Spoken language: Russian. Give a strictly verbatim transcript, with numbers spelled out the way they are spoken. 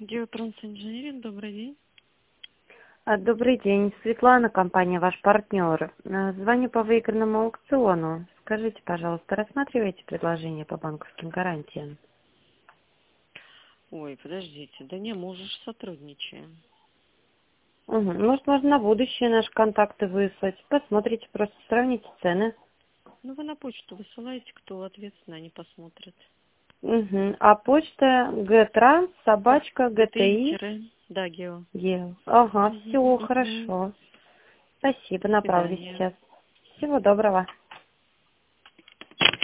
Геотранс-инженеринг, добрый день. А, Добрый день, Светлана, компания «Ваш партнер». А, Звоню по выигранному аукциону. Скажите, пожалуйста, рассматриваете предложение по банковским гарантиям? Ой, подождите, да не, мы уже ж сотрудничаем. Угу. Может, можно на будущее наши контакты выслать. Посмотрите, просто сравните цены. Ну, вы на почту высылаете, кто ответственно, они посмотрят. Угу. А почта гтранс, собачка, гти. ГТИ, да, Гео. Е. Ага, Мгм, все, мгм. хорошо. Спасибо, До направлю свидания. сейчас. Всего доброго.